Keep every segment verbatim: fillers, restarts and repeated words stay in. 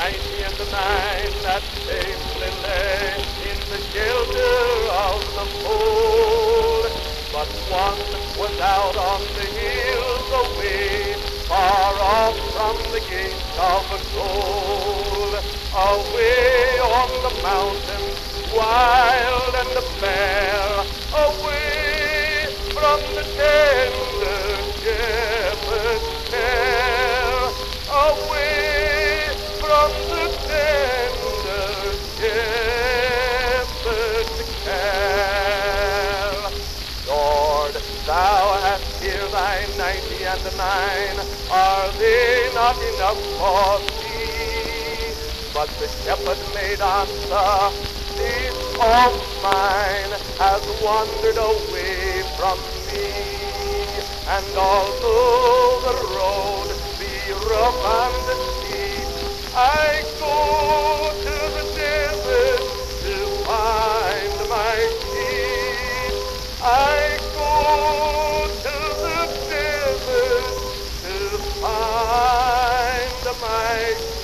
ninety and the nine that safely lay in the shelter of the fold. But one was out on the hills away, far off from the gates of gold. Away on the mountains, wild and bare, away from the tender shepherd's care, away from the tender shepherd's care. Lord, thou hast here thy ninety and nine, are they not enough for thee? But the shepherd made answer, this of mine has wandered away from me. And although the road be rough and steep, I go to the desert to find my sheep. I go to the desert to find my sheep.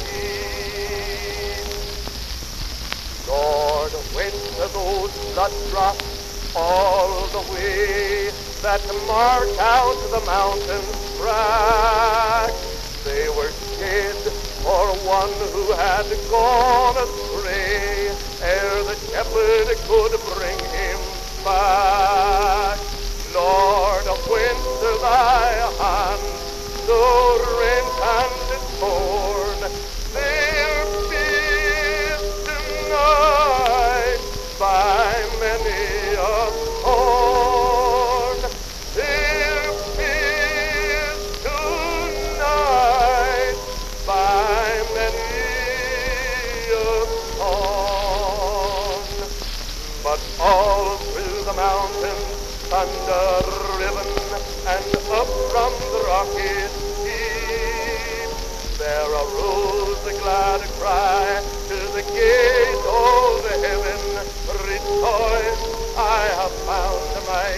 Lord, whence are those blood drops all the way that mark out the mountain's track? They were shed for one who had gone astray, ere the shepherd could bring him back. Lord, whence are thy hands so rent and torn? They're pierced tonight by many a thorn. They're pierced tonight by many a thorn. But all through the mountains, thunder riven, and up from the rocky steep, there arose a glad cry to the gate of heaven, rejoice, I have found my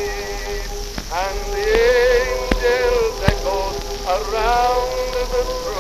sheep. And the angels echoed around the throne,